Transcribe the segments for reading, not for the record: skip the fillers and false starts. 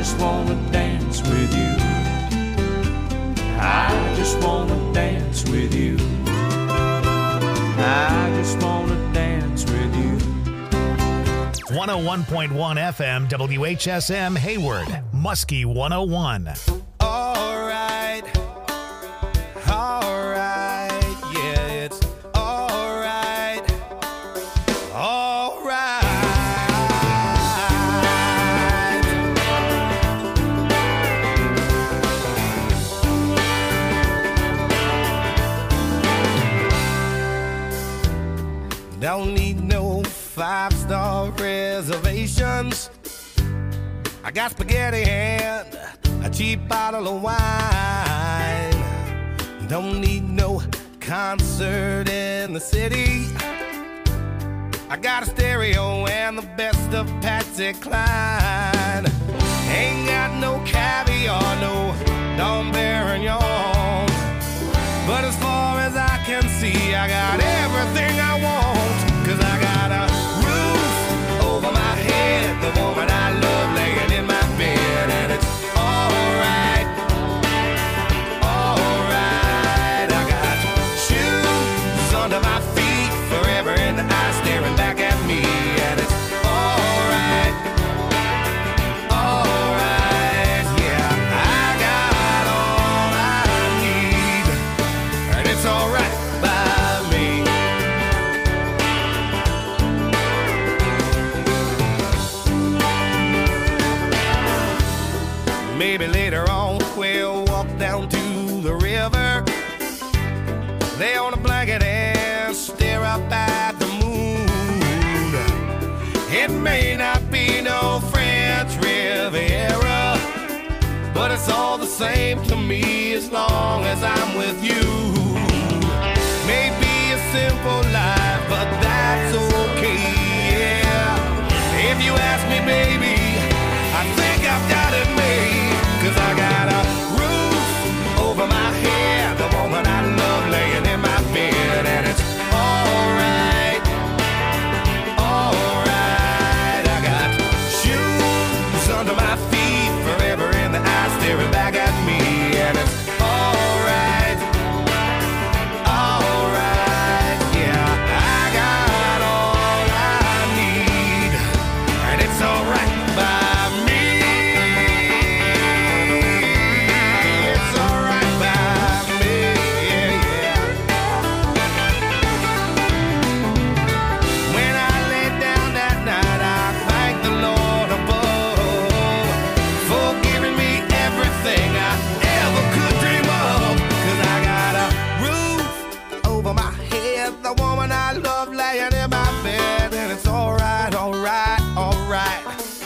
just wanna dance with you. I just wanna dance with you. I just wanna dance with you. 101.1 FM WHSM Hayward, Muskie 101. All right, yeah, it's all right, all right. Don't need no five-star reservations. I got spaghetti and a cheap bottle of wine. Don't need no concert in the city. I got a stereo and the best of Patsy Cline. Ain't got no caviar, no Dom Perignon. But as far as I can see, I got everything I want. 'Cause I got a roof over my head, the woman I love laying in my bed, and it's alright, alright. I got shoes under my feet, forever in the eyes staring back at me, and it's alright, alright. Yeah, I got all I need, and it's alright by me. Maybe later on we'll walk down to the river, lay on a blanket and stare up at the moon. It may not be no French Riviera, but it's all the same to me as long as I'm with you. Maybe a simple life, but that's okay, yeah. If you ask me, baby, I think I've got it made. 'Cause I got a roof over my head, the woman I love laying in my bed, and it's alright, alright. I got shoes under my feet, forever in the eyes staring back at me, and it's alright, alright. Yeah, I got all I need, and it's alright by me. The woman I love laying in my bed, and it's alright, alright, alright,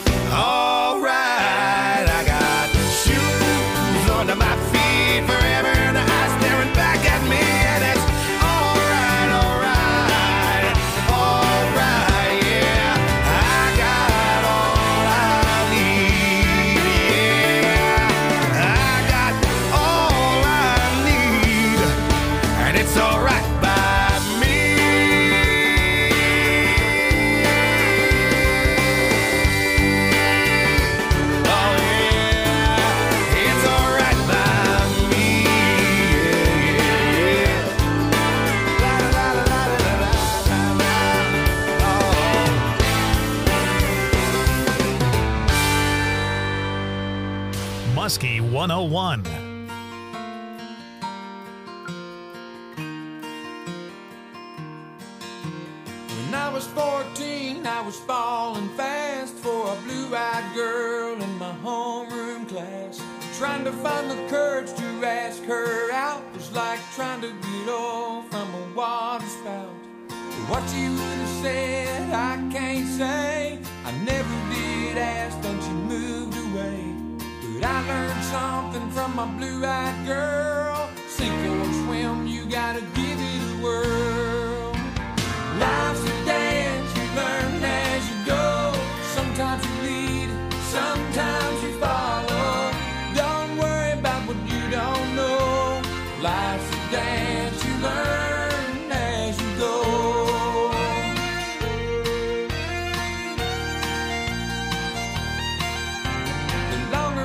alright. I got shoes under my feet, forever in the eyes staring back at me, and it's alright, alright, alright, yeah. I got all I need, yeah. I got all I need, and it's alright by me. Oh yeah, it's alright by me. Yeah, yeah, yeah. La la la la la la la la. Oh. Muskie 101. When I was 14, I was falling fast for a blue-eyed girl in my homeroom class. Trying to find the courage to ask her out was like trying to get off from a water spout. What she would have said, I can't say. I never did ask, then she moved away. But I learned something from my blue-eyed girl. Sink or swim, you gotta give it a whirl. Life's a dance, you learn as you go. Sometimes you lead, sometimes you follow. Don't worry about what you don't know. Life's a dance, you learn as you go. The longer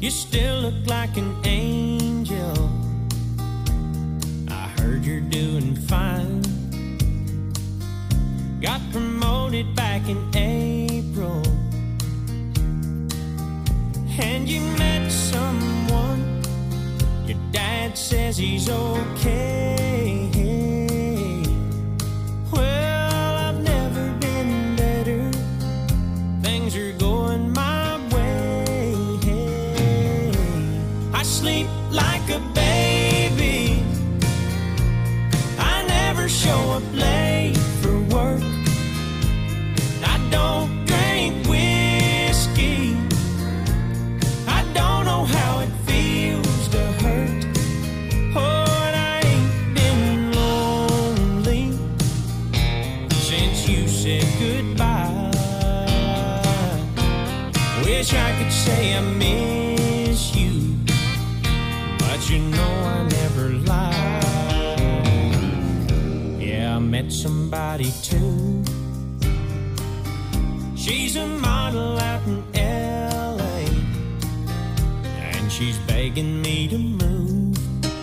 You still look like an angel. I heard you're doing fine. Got promoted back in April. And you met someone. Your dad says he's okay. Well, I've never been better. Things are going my way. I sleep like a baby. I never show up late for work. I don't drink whiskey. I don't know how it feels to hurt. Oh, and I ain't been lonely since you said goodbye. Wish I could say I miss you, but you know I never lie. Yeah, I met somebody too. She's a model out in LA, and she's begging me to move.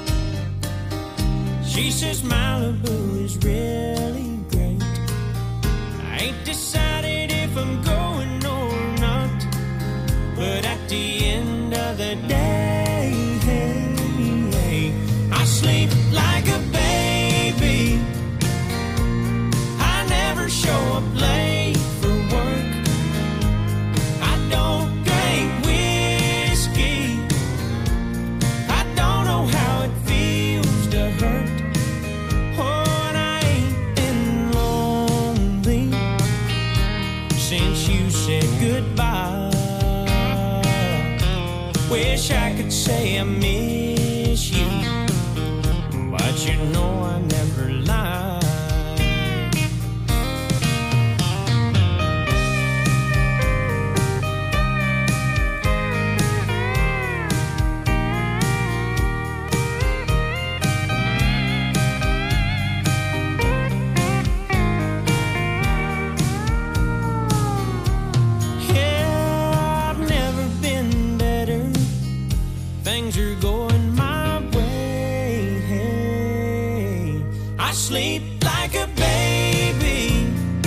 She says Malibu is really great. I ain't decided if I'm going or not, but at the end of the day, I sleep like a baby. I never show up late for work. I don't drink whiskey. I don't know how it feels to hurt. Oh, and I ain't been lonely since you said goodbye. Wish I could say I miss you, but you know I never lie. Yeah, I've never been better. Things are going my way. I sleep like a baby.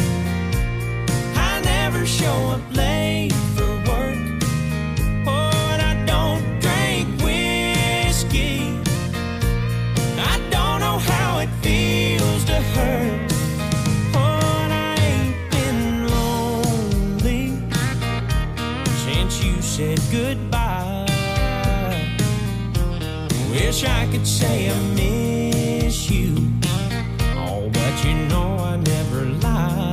I never show up late for work. Oh, and I don't drink whiskey. I don't know how it feels to hurt. Oh, and I ain't been lonely since you said goodbye. Wish I could say I miss you. Oh, but you know I never lie.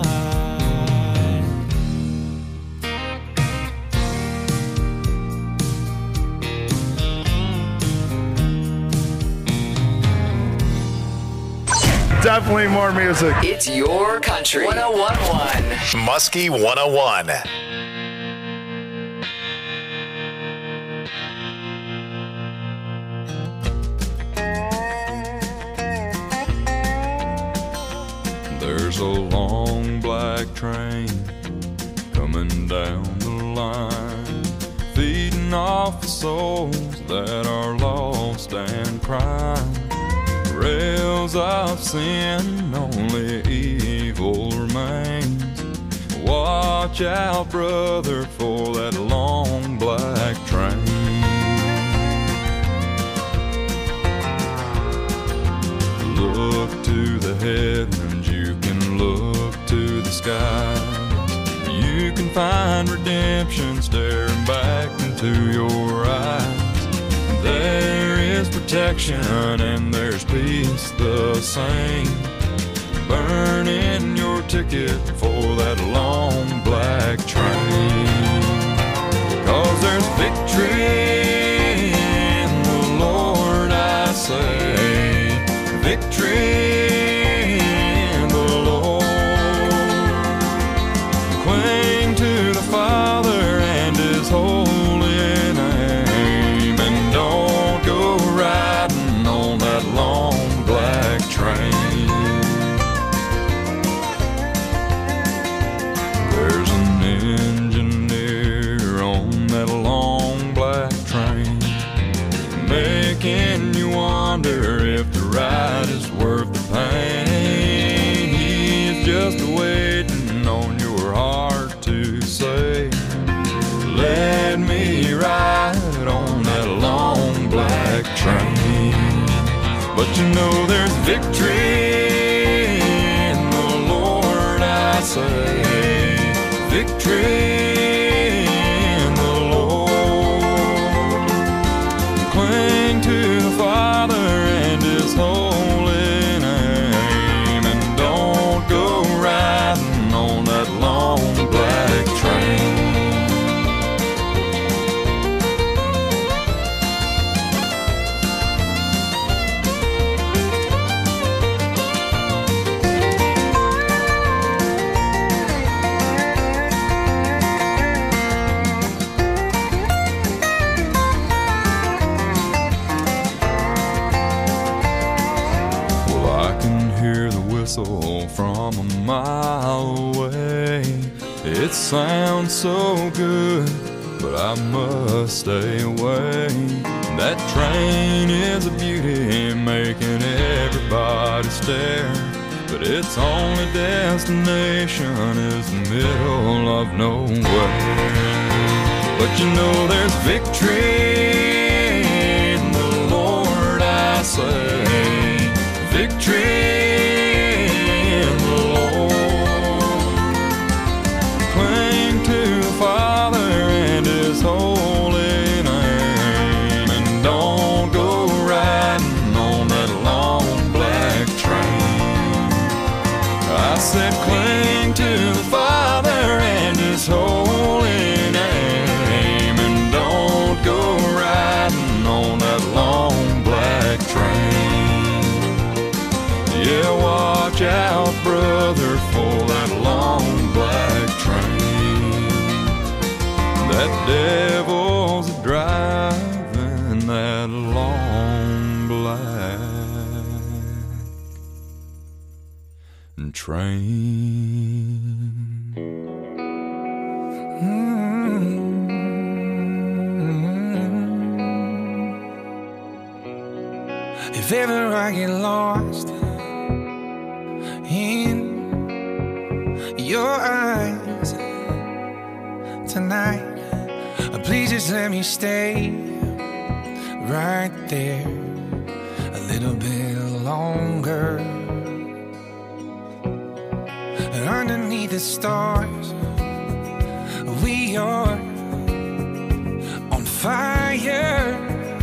Definitely more music. It's your country. 101.1. Muskie 101. There's a long black train coming down the line, feeding off the souls that are lost and crying. Rails of sin, only evil remains. Watch out, brother, for that long black train. Look to the heavens, you can look to the sky. You can find redemption staring back into your eyes. There is protection and there's peace the same. Burning your ticket for that long black train. 'Cause there's victory in the Lord, I say. Victory in the Lord. Cling to the Father and His holy name, and don't go riding on that long black train. There's an engineer on that long black train. victory in the Lord. Cling to the Father and His holy name, and don't go riding on that long black train. From a mile away, it sounds so good, but I must stay away. That train is a beauty, making everybody stare, but its only destination is the middle of nowhere. But you know there's victory in the Lord, I say. Victory. Holy name, and don't go riding on that long black train. I said cling to the Father and His holy name, and don't go riding on that long black train. Yeah, watch out, brother, for that long black train. That devil's driving that long black train. If ever I get lost in your eyes tonight, please just let me stay right there a little bit longer. And underneath the stars, we are on fire.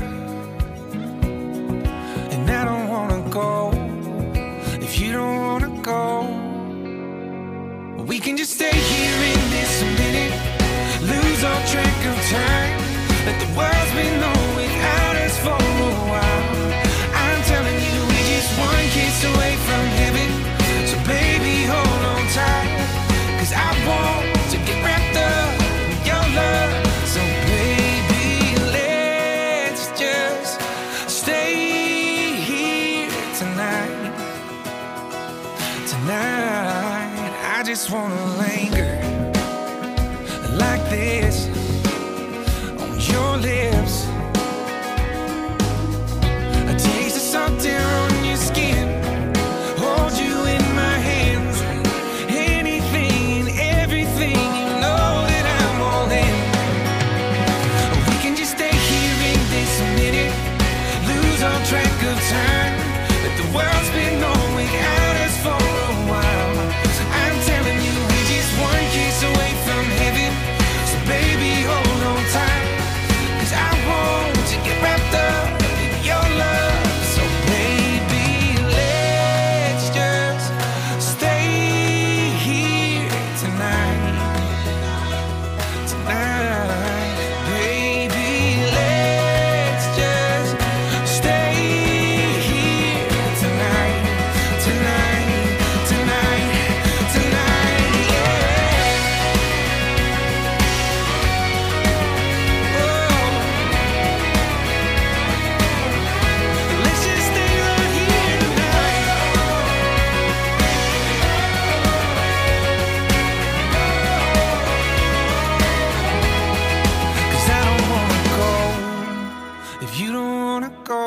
And I don't wanna go if you don't wanna go. We can just stay here in this minute, lose all track of time. Let the world spin on without us for a while. I'm telling you, we're just one kiss away from heaven. So baby, hold on tight, 'cause I want to get wrapped up in your love. So baby, let's just stay here tonight. Tonight, I just wanna linger like this on your lips. I taste the salt air on your skin, hold you in my hands. Anything and everything, you know that I'm all in. We can just stay here in this minute, lose all track of time. Let the world spin on without us for a while. I'm telling you, we're just one kiss away from heaven. Baby, hold on tight, 'cause I want to get wrapped up in your love. So baby, let's just stay here tonight. Tonight, baby, let's just stay here tonight. Tonight, tonight, tonight, yeah. Let's just stay right here tonight. 'Cause I don't wanna go if you don't wanna go.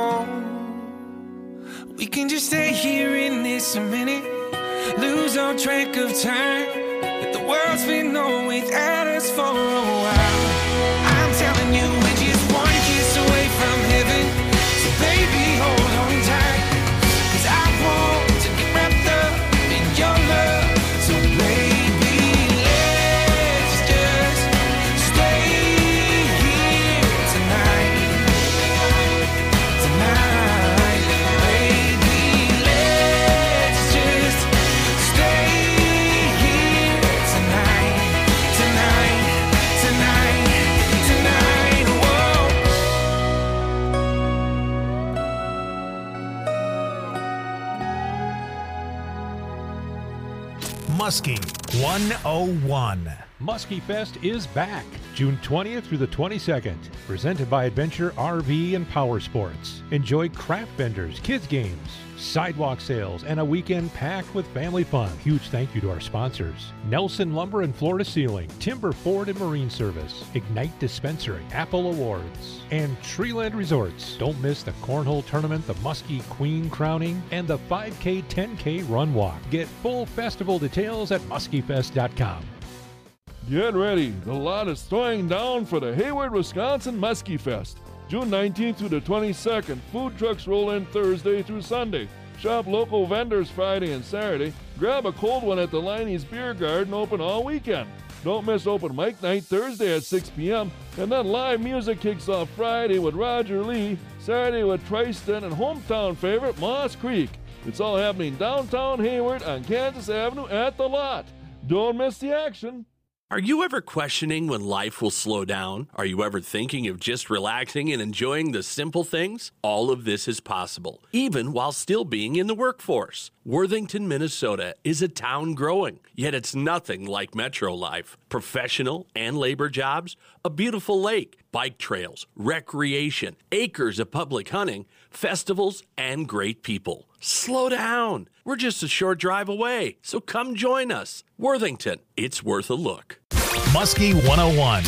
We can just stay here in this minute, lose all track of time. Let the world spin on without us for a while. I'm telling you, we're just one kiss away from heaven. So baby, hold on tight, 'cause I want to get wrapped up in your love. So baby, let's Muskie 101. Muskie Fest is back, June 20th through the 22nd. Presented by Adventure RV and Power Sports. Enjoy craft vendors, kids games, sidewalk sales, and a weekend packed with family fun. Huge thank you to our sponsors: Nelson Lumber and Florida Ceiling, Timber Ford and Marine Service, Ignite Dispensary, Apple Awards, and Treeland Resorts. Don't miss the Cornhole Tournament, the Muskie Queen Crowning, and the 5K, 10K Run Walk. Get full festival details at muskiefest.com. Get ready. The lot is throwing down for the Hayward, Wisconsin Muskie Fest. June 19th through the 22nd. Food trucks roll in Thursday through Sunday. Shop local vendors Friday and Saturday. Grab a cold one at the Liney's Beer Garden, open all weekend. Don't miss open mic night Thursday at 6 p.m. And then live music kicks off Friday with Roger Lee, Saturday with Tristan, and hometown favorite Moss Creek. It's all happening downtown Hayward on Kansas Avenue at the lot. Don't miss the action. Are you ever questioning when life will slow down? Are you ever thinking of just relaxing and enjoying the simple things? All of this is possible, even while still being in the workforce. Worthington, Minnesota is a town growing, yet it's nothing like metro life. Professional and labor jobs, a beautiful lake, bike trails, recreation, acres of public hunting, festivals, and great people. Slow down. We're just a short drive away, so come join us. Worthington, it's worth a look. Muskie 101.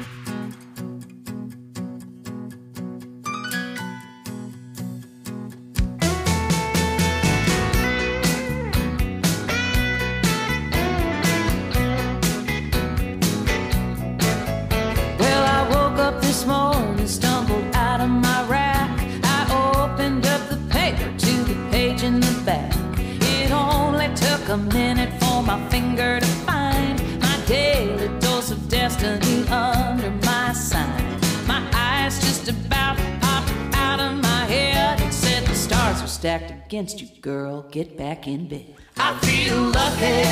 Well, I woke up this morning, stumbled out of my rack. I opened up the paper to the page in the back. It only took a minute for my finger to find my daily dose of destiny under my sign. My eyes just about popped out of my head and said the stars are stacked against you, girl. Get back in bed. I feel lucky.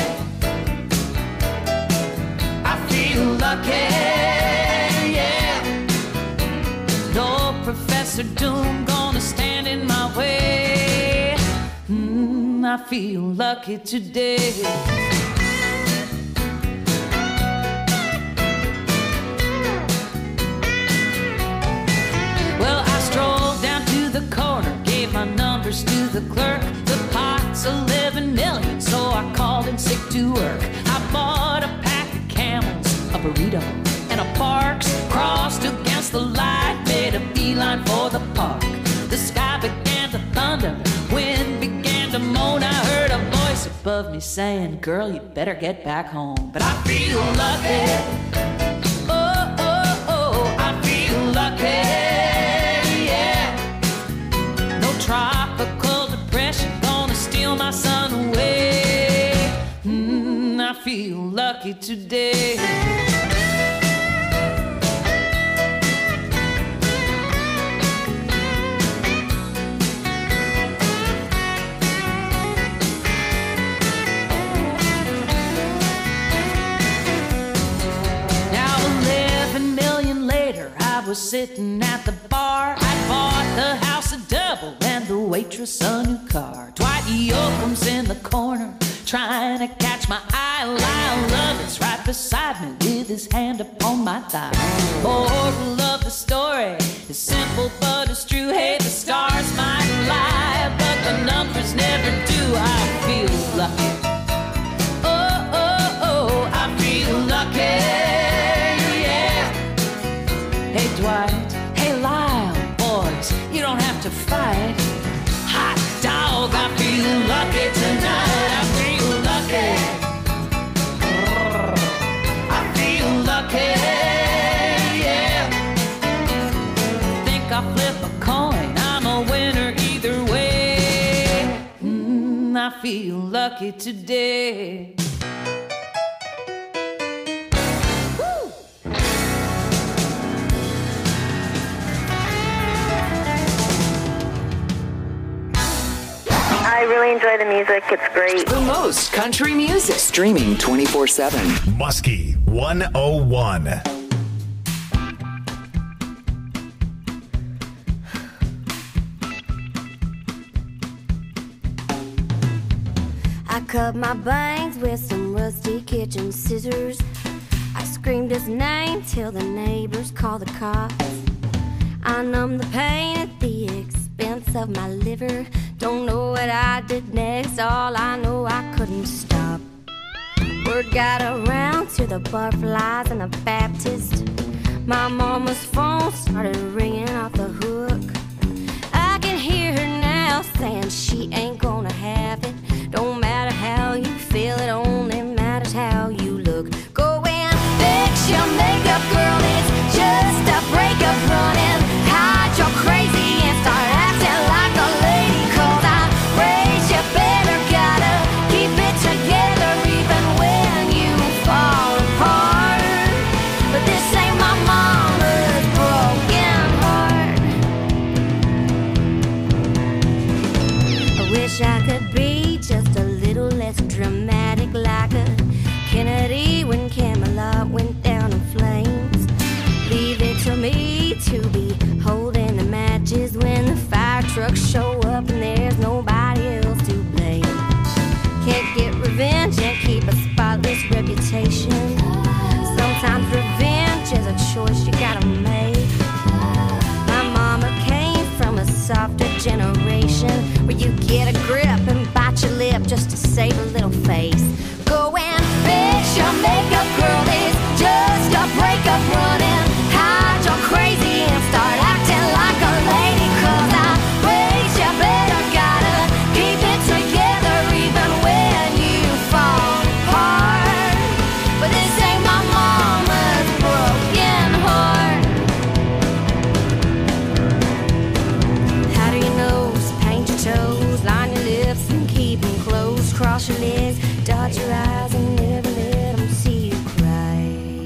I feel lucky, yeah. No Professor Doom gonna stand in my way. I feel lucky today. Well, I strolled down to the corner, gave my numbers to the clerk. The pot's 11 million, so I called in sick to work. I bought a pack of Camels, a burrito, and a Parks. Crossed against the light, made a beeline for the park. The sky began to thunder, wind began to moan. I heard a voice above me saying, girl, you better get back home. But I feel lucky. Oh, oh, oh, I feel lucky. Tropical depression gonna steal my sun away. I feel lucky today. Now 11 million later, I was sitting at the bar. I bought the house a double and the waitress a new car. Dwight Yoakam's in the corner trying to catch my eye. Lyle Lovett's right beside me with his hand upon my thigh. Moral of the story is simple but it's true. Hey, the stars might lie, but the numbers never do. I feel lucky. Oh, oh, oh, I feel lucky. Yeah. Hey, Dwight. Hey, Lyle. Boys, you don't have to fight. Hot dog, I feel lucky tonight. I feel lucky. I feel lucky, yeah. Think I'll flip a coin, I'm a winner either way. I feel lucky today. I really enjoy the music. It's great. The most country music. Streaming 24/7. Muskie 101. I I cut my bangs with some rusty kitchen scissors. I screamed his name till the neighbors called the cops. I numbed the pain at the expense of my liver. Don't know what I did next, all I know I couldn't stop. Word got around to the Barflies and the Baptist. My mama's phone started ringing off the hook. I can hear her now saying she ain't gonna have it. Don't matter how you feel, it only matters how you look. Go and fix your makeup, girl, it's just a breakup. Running, hide your crazy and start acting like a lady. 'Cause I raised you better, gotta keep it together even when you fall apart. But this ain't my mama's broken heart. I wish I could be just a little less dramatic, like a Kennedy when Camelot went down in flames. Leave it to me to be holding the matches when the fire trucks show up and there's nobody else to blame. Can't get revenge and keep a spotless reputation. Sometimes revenge is a choice you gotta make. My mama came from a softer generation where you get a grip and bite your lip just to save a little face. Go and fix your makeup, girl, it's just a breakup. Running, hide your crazy and start acting like a lady. 'Cause I raised you better, gotta keep it together even when you fall apart. But this ain't my mama's broken heart. How do you know? Paint your toes, line your lips and keep them closed. Cross your legs, dot your eyes and never let them see you cry.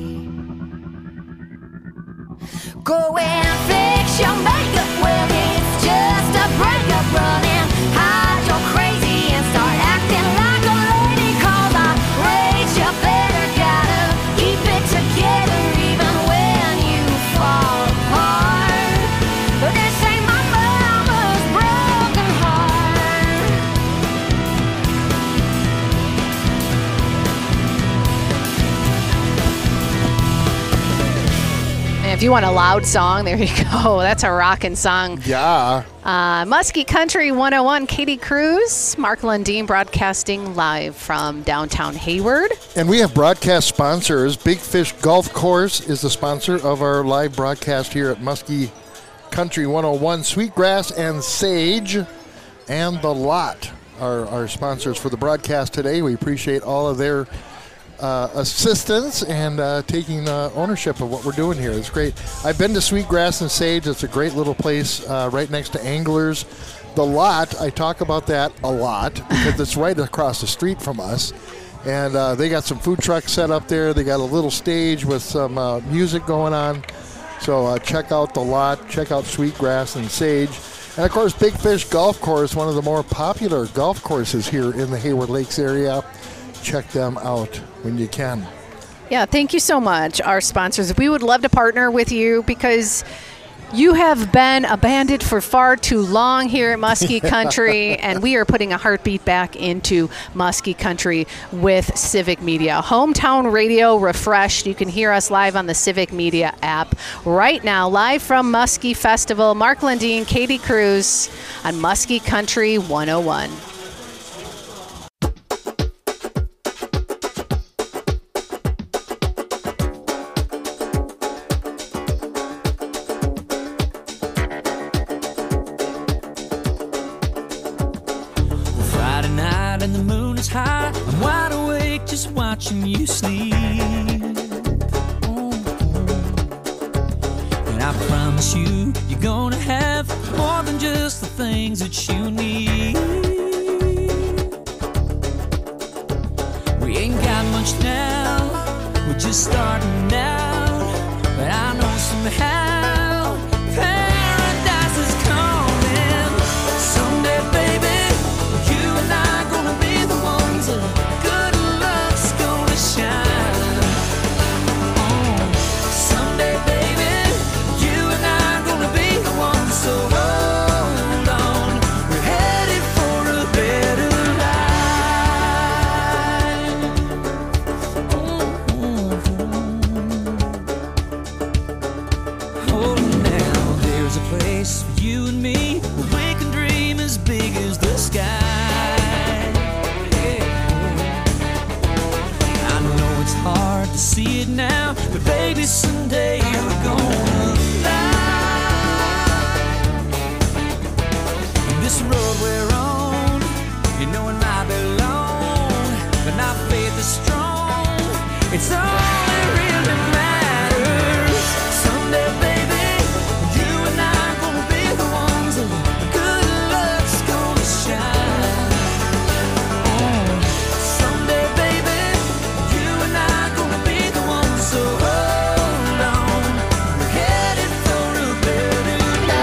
Go and fix your makeup, well it's just a breakup. Running, hide your crazy and start acting like a lady. 'Cause I raised you better, gotta keep it together even when you fall apart. But this ain't my mama's broken heart. If you want a loud song, there you go. That's a rockin' song. Yeah. Muskie Country 101, Katie Cruz, Mark Lundeen broadcasting live from downtown Hayward. And we have broadcast sponsors. Big Fish Golf Course is the sponsor of our live broadcast here at Muskie Country 101. Sweetgrass and Sage and The Lot are our sponsors for the broadcast today. We appreciate all of their assistance and taking ownership of what we're doing here. It's great. I've been to Sweetgrass and Sage. It's a great little place right next to Anglers. The Lot, I talk about that a lot because it's right across the street from us. And they got some food trucks set up there. They got a little stage with some music going on. So check out The Lot. Check out Sweetgrass and Sage. And, of course, Big Fish Golf Course, one of the more popular golf courses here in the Hayward Lakes area. Check them out when you can. Yeah, thank you so much, our sponsors. We would love to partner with you because you have been abandoned for far too long here at Muskie Country, and we are putting a heartbeat back into Muskie Country with Civic Media. Hometown radio refreshed. You can hear us live on the Civic Media app right now, live from Muskie Festival. Mark Lundeen, Katie Cruz on Muskie Country 101. High. I'm wide awake just watching you sleep. And I promise you, you're gonna have more than just the things that you need. We ain't got much now, we're just starting out. But I know somehow paradise is coming. Someday, baby, you and I gonna be the ones that good luck's gonna shine. Oh, someday, baby, you and I gonna be the ones. So hold on, we're headed for a better life. see it now, but baby, someday we're gonna fly. This road we're on, you know it might be long, but our faith is strong. It's all that really matters. Someday, baby, you and I are gonna be the ones that good luck's gonna shine. Someday, baby, you and I are gonna be the ones. So hold on, we're headed for a better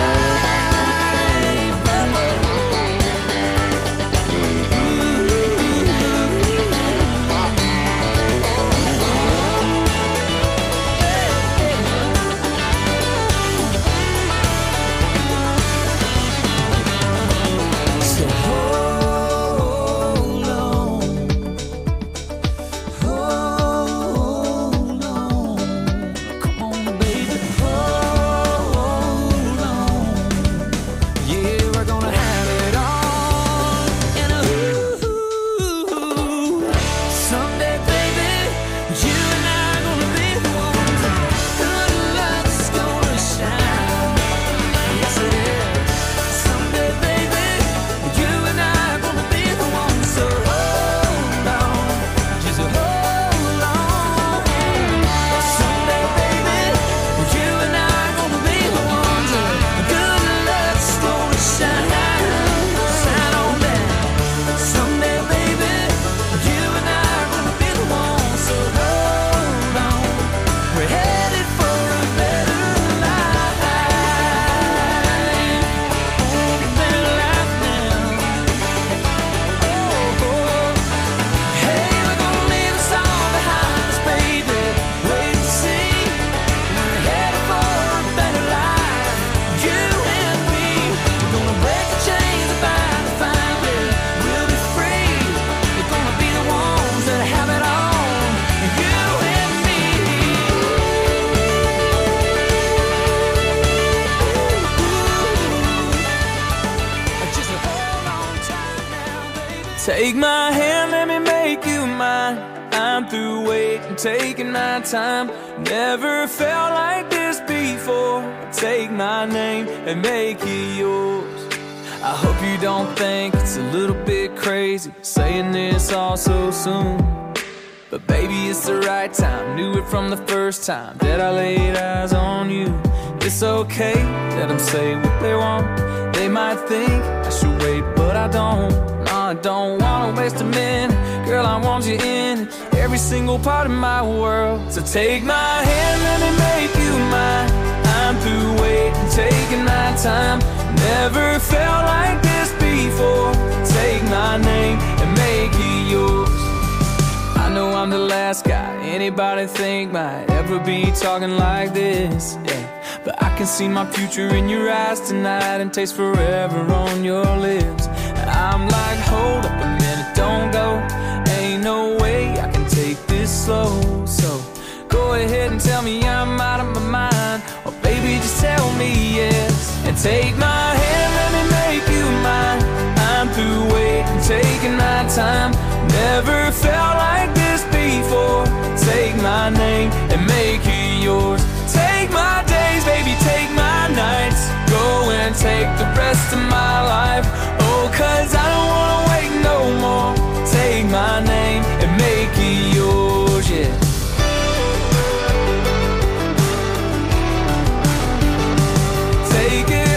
Take my hand, let me make you mine. I'm through waiting, taking my time. Never felt like this before. Take my name and make it yours. I hope you don't think it's a little bit crazy saying this all so soon. But baby, it's the right time. Knew it from the first time that I laid eyes on you. It's okay, let them say what they want. They might think I should wait, but I don't. No, I don't wanna waste a minute. Girl, I want you in every single part of my world. So take my hand, let me make you mine. I'm through waiting, taking my time. Never felt like this before. Take my name and make it yours. I know I'm the last guy anybody think might ever be talking like this, yeah. But I can see my future in your eyes tonight and taste forever on your lips. I'm like, hold up a minute, don't go. Ain't no way I can take this slow. So go ahead and tell me I'm out of my mind, or baby, just tell me yes. And take my hand, let me make you mine. I'm through waiting, taking my time. Never felt like this before. Take my name and make it yours. Take my days, baby, take my nights. Go and take the rest of my life. Oh, 'cause I don't wanna wait no more. Take my name and make it yours, yeah. Take it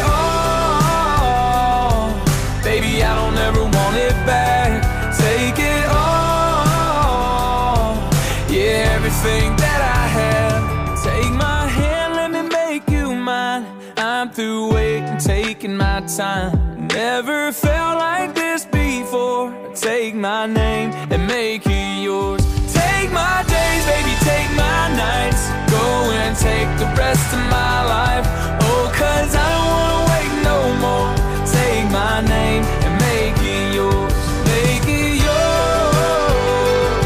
all, baby, I don't ever want it back. Take it all, yeah, everything that I have. Take my hand, let me make you mine. I'm through waiting, taking my time. Never felt like this before. Take my name and make it yours. Take my days, baby, take my nights. Go and take the rest of my life. Oh, 'cause I don't wanna wait no more. Take my name and make it yours. Make it yours.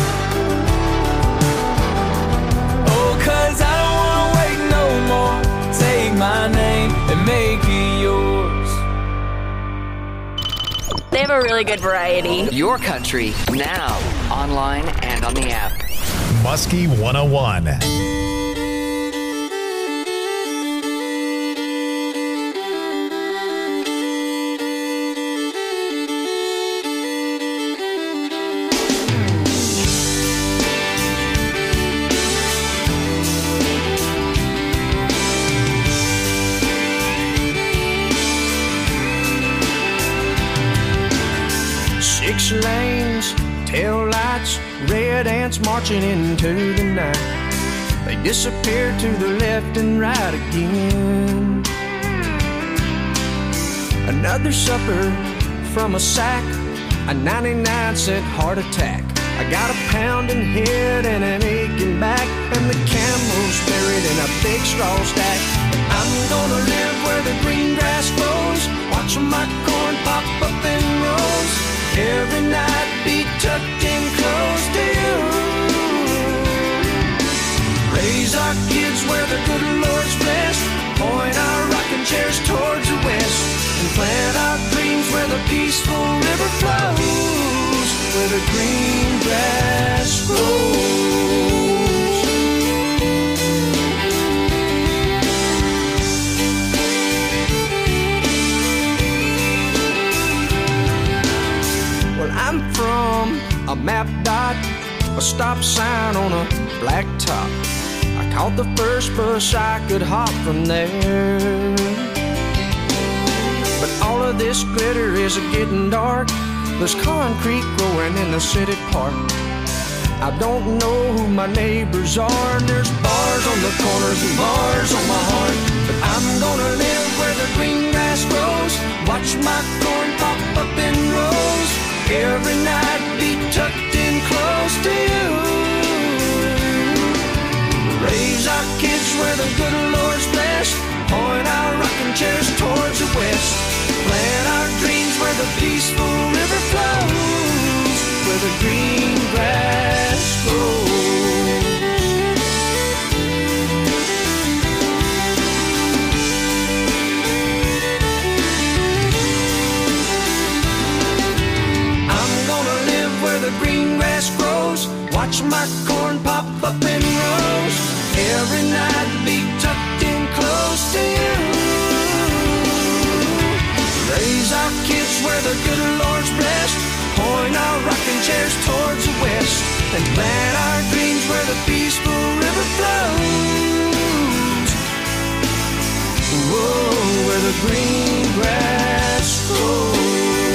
Oh, 'cause I don't wanna wait no more. Take my name and make it yours. They have a really good variety. Your country, now, online and on the app. Muskie 101. Six lanes, tail lights, red ants marching into the night. They disappear to the left and right again. Another supper from a sack, a 99-cent heart attack. I got a pounding head and an aching back, and the camel's buried in a big straw stack. I'm gonna live where the green grass grows, watching my corn pop up in rows. Every night be tucked in close to you. Raise our kids where the good Lord's blessed, point our rocking chairs towards the west, and plant our dreams where the peaceful river flows, where the green grass grows. Well, I'm from a map dot, a stop sign on a black top. I caught the first bus I could hop from there. But all of this glitter is getting dark. There's concrete growing in the city park. I don't know who my neighbors are, and there's bars on the corners and bars on my heart. But I'm gonna live where the green grass grows, watch my corn pop up in rows. Every night be tucked in close to you. Raise our kids where the good Lord's blessed, point our rocking chairs towards the west, plant our dreams where the peaceful river flows, where the green grass grows. The green grass grows, watch my corn pop up in rows. Every night be tucked in close to you. Raise our kids where the good Lord's blessed, point our rocking chairs towards the west, and plant our dreams where the peaceful river flows. Whoa, where the green grass grows.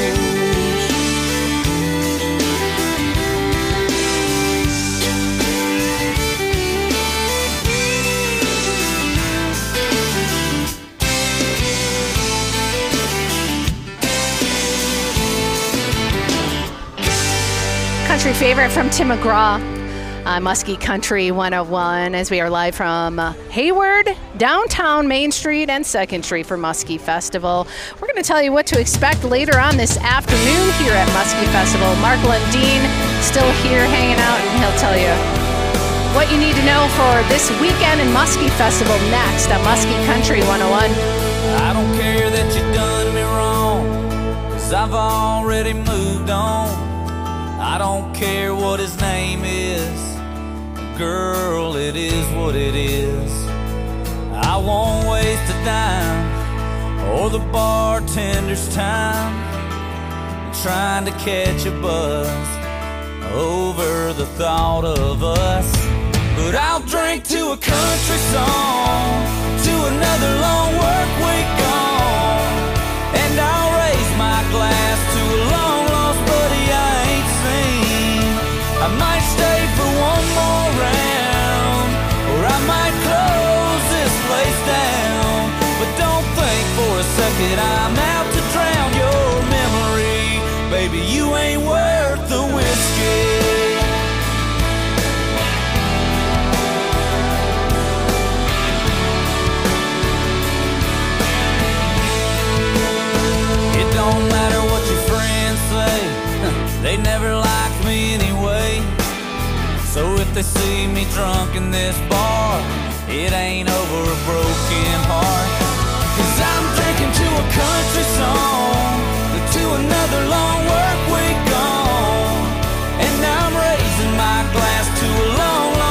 Country favorite from Tim McGraw on Muskie Country 101 as we are live from Hayward, downtown Main Street, and 2nd Street for Muskie Festival. We're going to tell you what to expect later on this afternoon here at Muskie Festival. Mark Lundeen still here hanging out, and he'll tell you what you need to know for this weekend in Muskie Festival next on Muskie Country 101. I don't care that you done me wrong, 'cause I've already moved on. I don't care what his name is, girl, it is what it is. I won't waste a dime or the bartender's time trying to catch a buzz over the thought of us. But I'll drink to a country song, to another long work week gone, and I'll raise my glass to a long lost buddy I ain't seen. I might stay for one more round, or I might close this place down. But don't think for a second I'm out to drown your memory. Baby, you ain't worth the whiskey. It don't matter what your friends say, they never liked me anyway. So if they see me drunk in this bar, it ain't over a broken heart. 'Cause I'm drinking to a country song, to another long work week gone, and I'm raising my glass to a long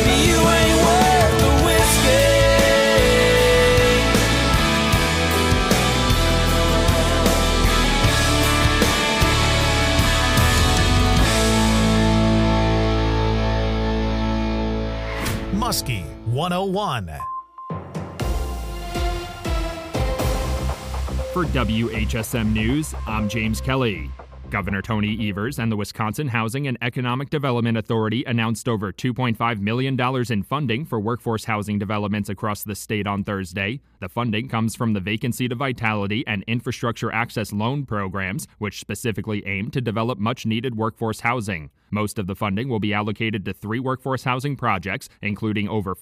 Baby, you ain't worth the whiskey. Muskie 101. For WHSM News, I'm James Kelly. Governor Tony Evers and the Wisconsin Housing and Economic Development Authority announced over $2.5 million in funding for workforce housing developments across the state on Thursday. The funding comes from the Vacancy to Vitality and Infrastructure Access Loan programs, which specifically aim to develop much-needed workforce housing. Most of the funding will be allocated to 3 workforce housing projects, including over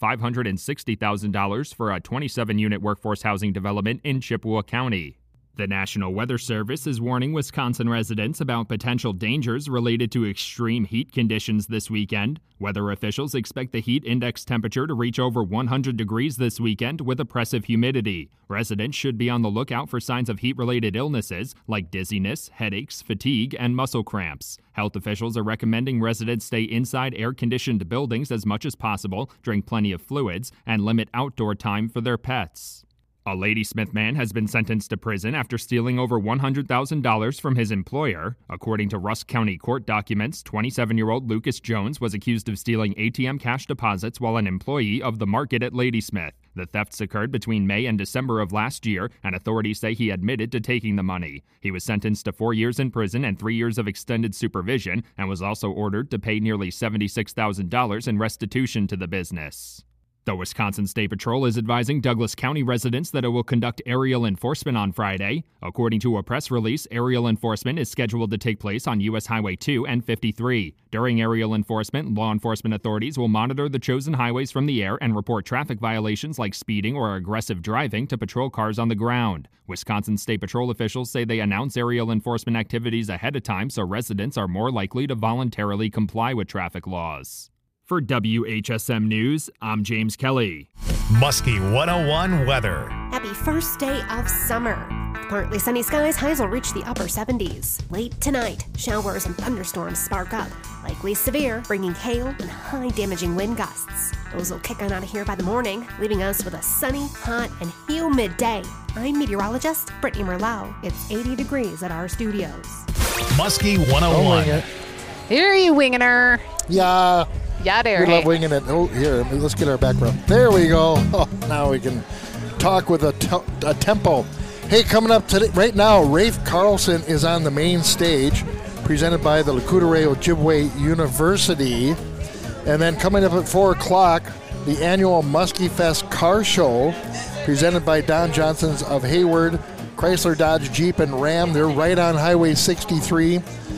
$560,000 for a 27-unit workforce housing development in Chippewa County. The National Weather Service is warning Wisconsin residents about potential dangers related to extreme heat conditions this weekend. Weather officials expect the heat index temperature to reach over 100 degrees this weekend with oppressive humidity. Residents should be on the lookout for signs of heat-related illnesses like dizziness, headaches, fatigue, and muscle cramps. Health officials are recommending residents stay inside air-conditioned buildings as much as possible, drink plenty of fluids, and limit outdoor time for their pets. A Ladysmith man has been sentenced to prison after stealing over $100,000 from his employer. According to Rusk County court documents, 27-year-old Lucas Jones was accused of stealing ATM cash deposits while an employee of the market at Ladysmith. The thefts occurred between May and December of last year, and authorities say he admitted to taking the money. He was sentenced to 4 years in prison and 3 years of extended supervision, and was also ordered to pay nearly $76,000 in restitution to the business. The Wisconsin State Patrol is advising Douglas County residents that it will conduct aerial enforcement on Friday. According to a press release, aerial enforcement is scheduled to take place on U.S. Highway 2 and 53. During aerial enforcement, law enforcement authorities will monitor the chosen highways from the air and report traffic violations like speeding or aggressive driving to patrol cars on the ground. Wisconsin State Patrol officials say they announce aerial enforcement activities ahead of time so residents are more likely to voluntarily comply with traffic laws. For WHSM News, I'm James Kelly. Muskie 101 weather. Happy first day of summer. Partly sunny skies, highs will reach the upper 70s. Late tonight, showers and thunderstorms spark up. Likely severe, bringing hail and high damaging wind gusts. Those will kick on out of here by the morning, leaving us with a sunny, hot, and humid day. I'm meteorologist Brittany Merlau. It's 80 degrees at our studios. Muskie 101. Here are you, winging her. Yeah. Yeah, there. We love winging it. Oh, here, let's get our background. There we go. Oh, now we can talk with a tempo. Hey, coming up today, right now, Rafe Carlson is on the main stage, presented by the Lakota Ojibwe University. And then coming up at 4 o'clock, the annual Muskie Fest car show, presented by Don Johnson's of Hayward, Chrysler, Dodge, Jeep, and Ram. They're right on Highway 63.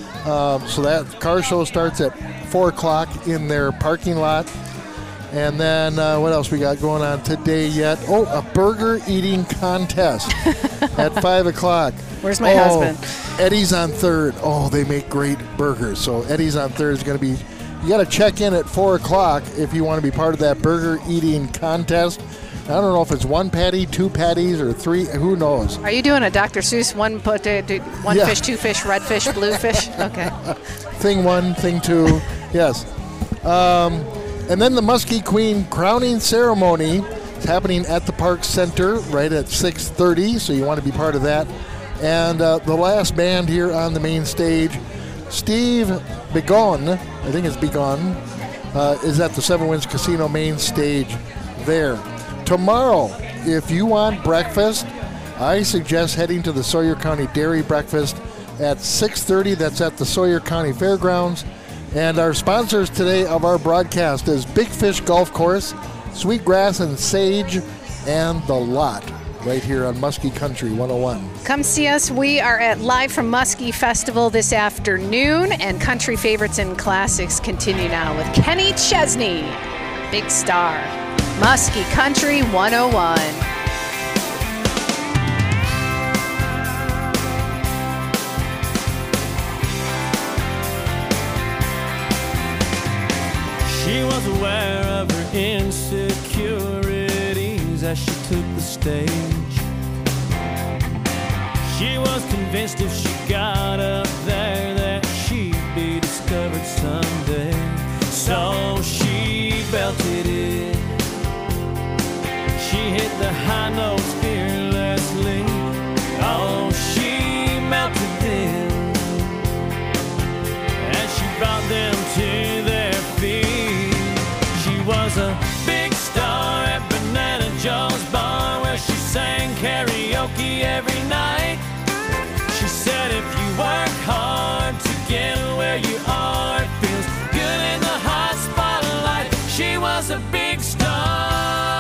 So that car show starts at 4 o'clock in their parking lot. And then what else we got going on today yet? Oh, a burger eating contest at 5 o'clock. Where's my husband? Eddie's on 3rd. Oh, they make great burgers. So Eddie's on 3rd is going to be, you got to check in at 4 o'clock if you want to be part of that burger eating contest. I don't know if it's 1 patty, 2 patties, or 3. Who knows? Are you doing a Dr. Seuss one fish, 2 fish, red fish, blue fish? Okay. Thing 1, thing 2, yes. And then the Muskie Queen crowning ceremony is happening at the Park Center right at 6:30, so you want to be part of that. And the last band here on the main stage, Steve Begon, I think it's Begon, is at the Seven Winds Casino main stage there. Tomorrow, if you want breakfast, I suggest heading to the Sawyer County Dairy Breakfast at 6:30. That's at the Sawyer County Fairgrounds. And our sponsors today of our broadcast is Big Fish Golf Course, Sweetgrass and Sage, and The Lot, right here on Muskie Country 101. Come see us. We are at Live from Muskie Festival this afternoon, and Country Favorites and Classics continue now with Kenny Chesney, Big Star. Muskie Country 101. She was aware of her insecurities as she took the stage. She was convinced if she got up there that she'd be discovered someday. So she belted it. She hit the high notes fearlessly. Oh, she melted them as she brought them to their feet. She was a big star at Banana Joe's bar where she sang karaoke every night. She said if you work hard to get where you are, it feels good in the hot spotlight. She was a big star.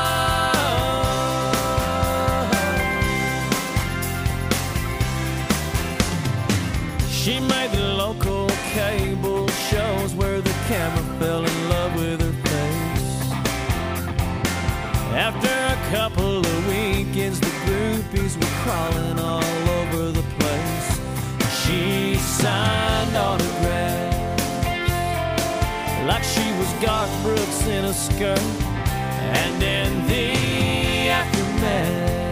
She made the local cable shows where the camera fell in love with her face. After a couple of weekends, the groupies were crawling all over the place. She signed autographs like she was Garth Brooks in a skirt. And in the aftermath,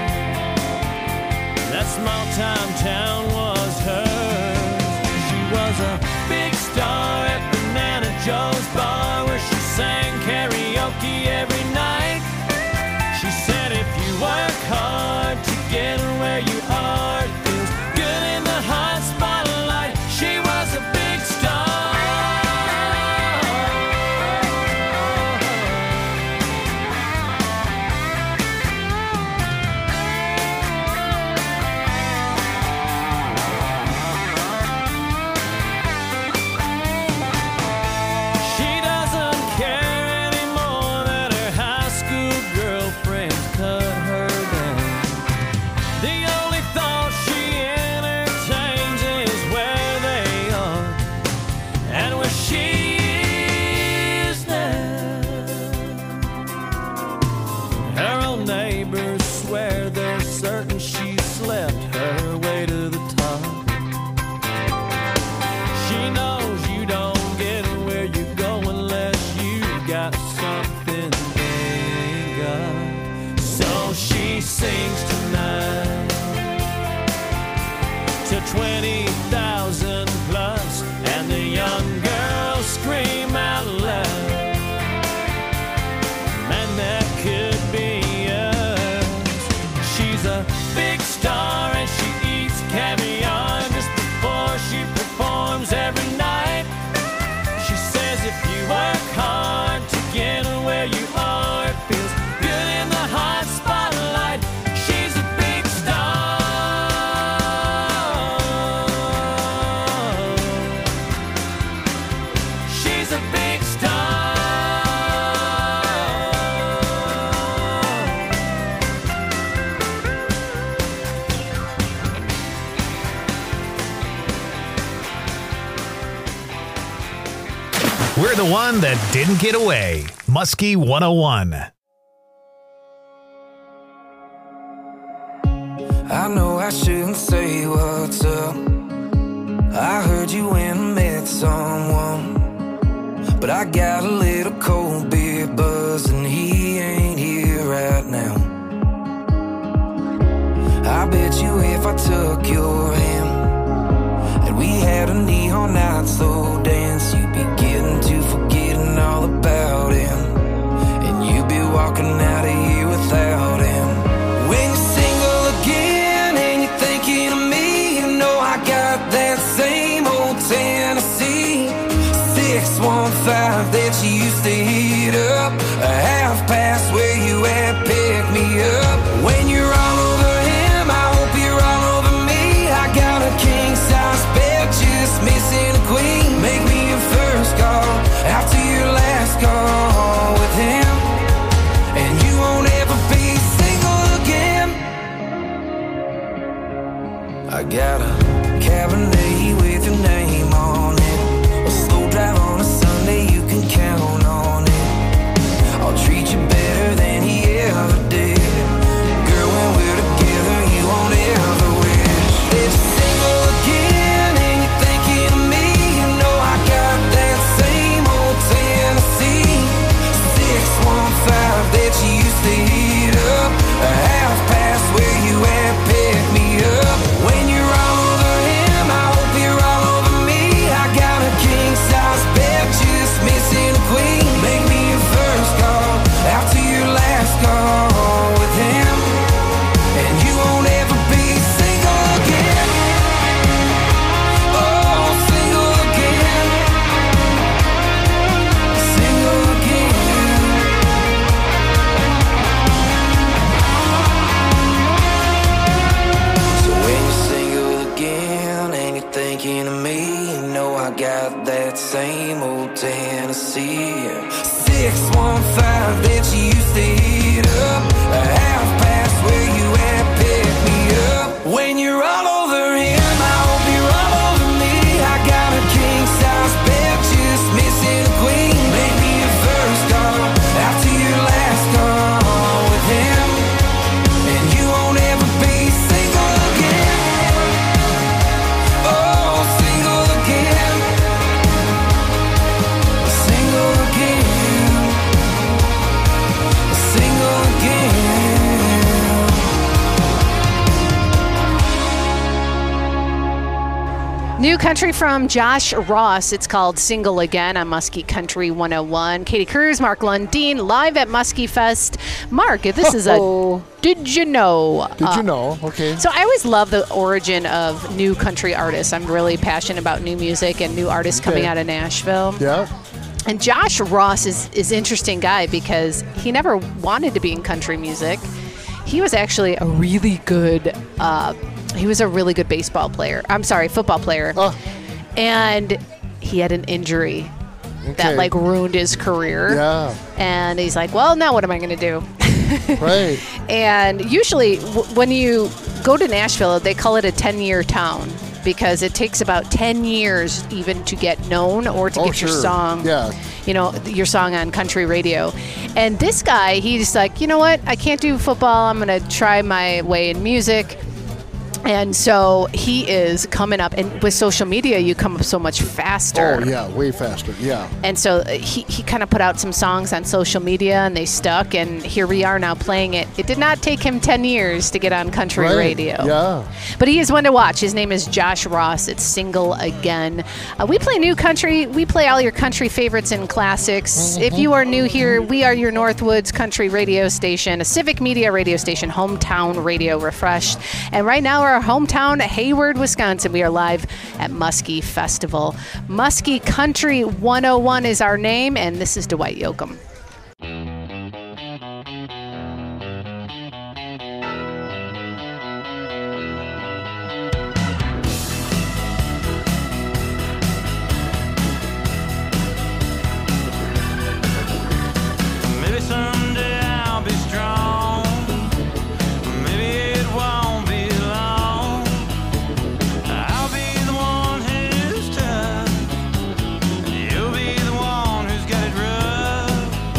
that small-time town was hers. She was a big star at Banana Joe's bar where she sang karaoke every night. She said if you work hard to get where you are, it feels good in the hot spotlight. She was a big star. She doesn't care anymore that her high school girlfriends cut her down. The only thought she entertains is where they are and where she is now. Her old neighbors swear they're certain she slept her way to the top. She knows you don't get where you go unless you got something they got. So she sings tonight to 20,000 plus, and the young girls scream out loud, man, that could be us. She's a big star and she eats caviar just before she performs every night. She says if you work hard to get where you are, it feels good in the hot spotlight. She's a big star. She's a big star. We're the one that didn't get away. Muskie 101. I know I shouldn't say what's up. I heard you went and met someone, but I got a little cold beer buzz and he ain't here right now. I bet you if I took your hand and we had a neon night slow dance, you'd be getting to forgetting all about him, and you'd be walking out of here without him. When you're single again and you're thinking of me, you know I got that same old Tennessee 615 that you used to heat up, a half past where you at, pick me up. When you're all over him, I hope you're all over me. I got a king size bed, just missing a queen. Make me your first call after your last call with him, and you won't ever be single again. I got a Cabernet with your name on it, a slow drive on a Sunday, you can count on it. I'll treat Tennessee. 615 that you used to hit up. A half past where you at, pick me up. When you're all over him, I hope you're all over me. I got a king size bed, just missing a queen. Make me your first call after your last call with him, and you won't ever be single again. Oh, single again. Single again. Single again. New country from Josh Ross. It's called Single Again on Muskie Country 101. Katie Cruz, Mark Lundeen, live at Muskie Fest. Mark, this is a Did You Know? Did you know? Okay. So I always love the origin of new country artists. I'm really passionate about new music and new artists coming out of Nashville. Yeah. And Josh Ross is interesting guy because he never wanted to be in country music. He was actually a really good baseball player. I'm sorry, football player. And he had an injury that like ruined his career. Yeah. And he's like, well, now what am I going to do? Right. And usually when you go to Nashville, they call it a 10-year town because it takes about 10 years even to get known or to get your song, your song on country radio. And this guy, he's like, you know what? I can't do football. I'm going to try my way in music. And so he is coming up, and with social media, you come up so much faster. Oh, yeah, way faster, yeah. And so he kind of put out some songs on social media, and they stuck, and here we are now playing it. It did not take him 10 years to get on country radio. Yeah. But he is one to watch. His name is Josh Ross. It's Single Again. We play new country. We play all your country favorites and classics. Mm-hmm. If you are new here, we are your Northwoods country radio station, a civic media radio station, hometown radio refreshed. And right now, our hometown, Hayward, Wisconsin. We are live at Muskie Festival. Muskie Country 101 is our name, and this is Dwight Yoakam. Maybe someday I'll be strong. Maybe it won't be long. I'll be the one who's tough. You'll be the one who's got it rough.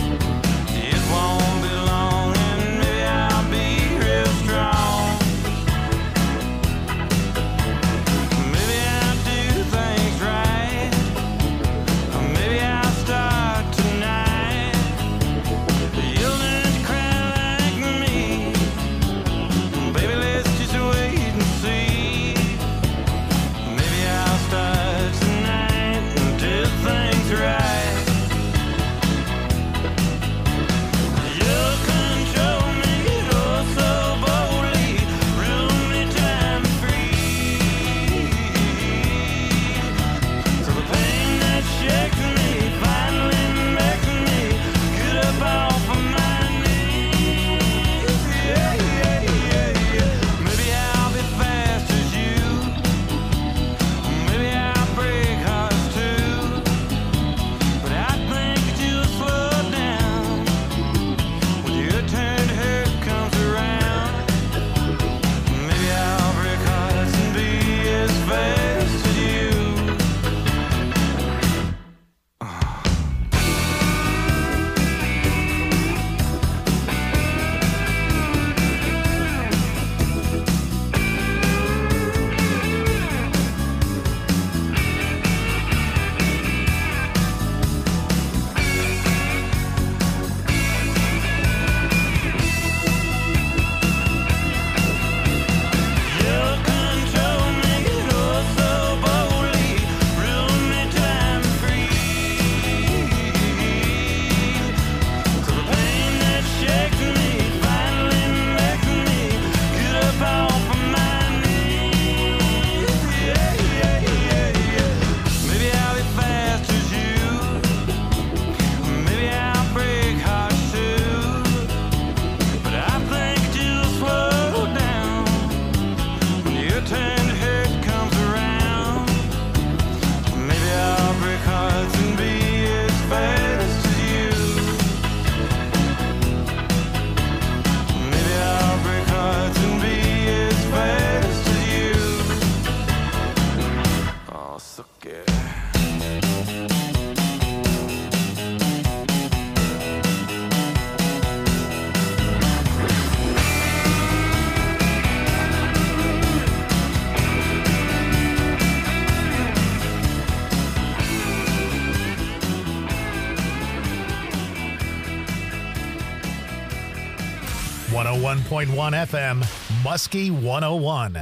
101.1 FM, Muskie 101.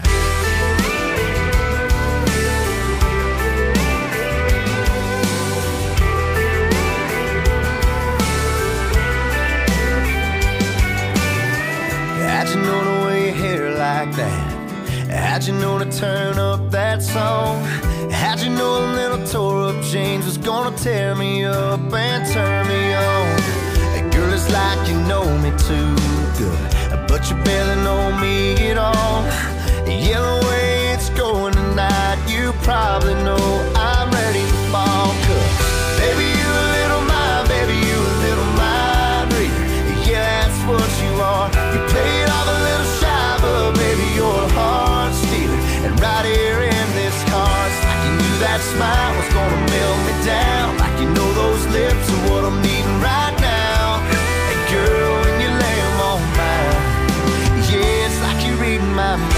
How'd you know to wear your hair like that? How'd you know to turn up that song? How'd you know a little tore up jeans was gonna tear me up and turn me on? Hey, girl, it's like you know me too good, but you barely know me at all. Yeah, the way it's going tonight, you probably know I'm ready to fall. 'Cause baby, you a little mind, baby, you a little mind reader. Yeah, that's what you are. You played off a little shy, but baby, you're a heart stealer. And right here in this car, it's like you knew that smile was gonna melt me down. Like you know those lips are what I'm needing right now. Hey girl, when you lay them on mine, yeah, it's like you're reading my mind.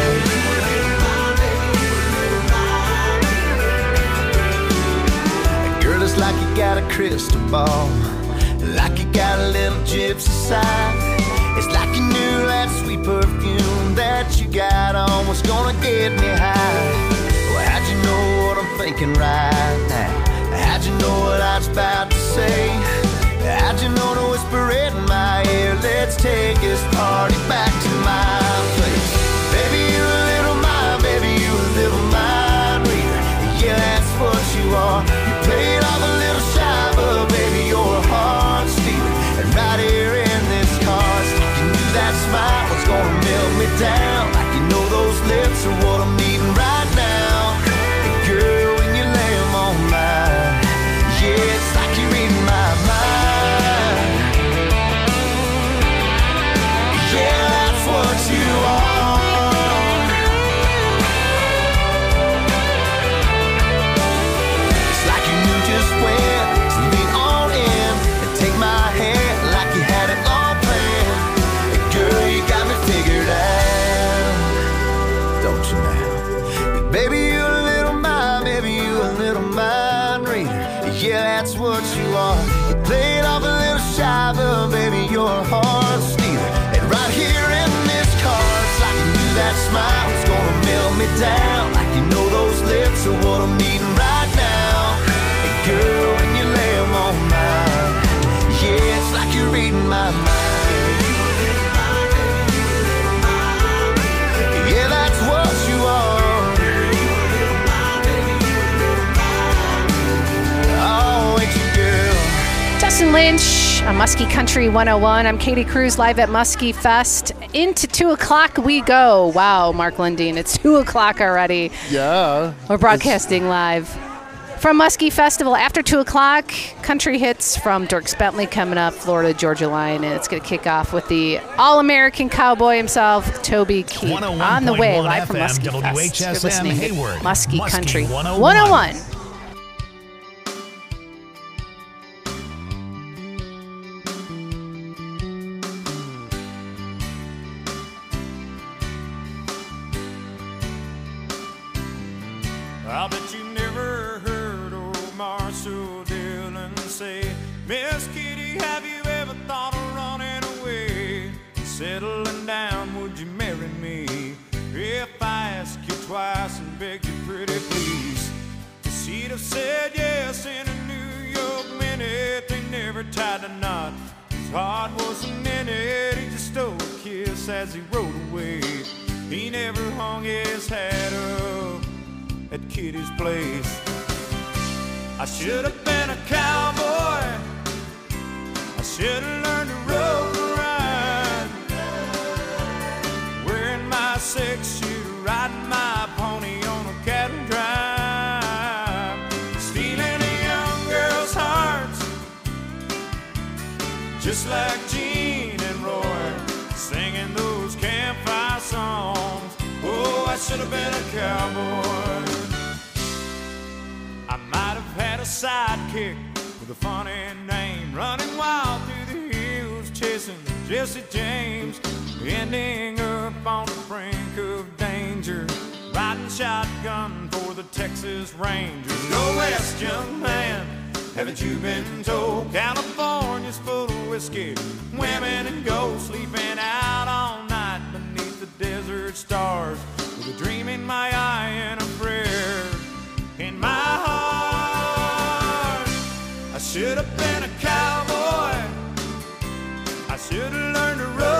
Girl, it's like you got a crystal ball, like you got a little gypsy side. It's like you knew that sweet perfume that you got on was gonna get me high. Well, how'd you know what I'm thinking right now? How'd you know what I was about to say? How'd you know to whisper it in my ear? Let's take this party back to my place. Baby, you a little mind, baby, you a little mind reader. Yeah, that's what you are. You played off a little shy, but baby, you're a heart stealer. And right here in this car, you knew that smile was gonna melt me down. Like you know those lips are what I'm needing right now. And girl, when you lay them on mine, yeah, it's like you're reading my mind. Yeah, that's what you are. It's like you knew just when to lean on in and take my hand like you had it all planned. And girl, you got me figured out, don't you now? Baby, you a little mind, baby, you a little mind reader. Yeah, that's what you are. You played off a little shy, but baby, you're a heart stealer. And right here in this car, it's like you knew that smile was gonna melt me down. Like you know those lips are what I'm needing right now. And girl, when you lay them on mine, yeah, it's like you're reading my mind. Yeah, that's what you are. Oh, ain't you, girl? Justin Lynch on Muskie Country 101. I'm Katie Cruz, live at Muskie Fest. Into 2 o'clock we go. Wow, Mark Lundeen, it's 2 o'clock already. Yeah. We're broadcasting live from Muskie Festival. After 2 o'clock, country hits from Dierks Bentley coming up, Florida Georgia Line, and it's going to kick off with the All-American Cowboy himself, Toby Keith, on the way, live from Muskie Fest. You're listening to Muskie Country 101. I bet you never heard old Marshall Dillon say, Miss Kitty, have you ever thought of running away? Settling down, would you marry me? If I ask you twice and beg you pretty please. She'd have said yes in a New York minute. They never tied a knot. His heart wasn't in it. He just stole a kiss as he rode away. He never hung his hat up at Kitty's place. I should have been a cowboy. I should have learned to rope and ride, wearing my 6-shooter, riding my pony on a cattle drive, stealing a young girl's hearts, just like Gene and Roy, singing those campfire songs. Oh, I should have been a cowboy. I might have had a sidekick with a funny name, running wild through the hills, chasing Jesse James, ending up on the brink of danger, riding shotgun for the Texas Rangers. Go west, young man, haven't you been told? California's full of whiskey, women and gold, sleeping out I should have learned to roll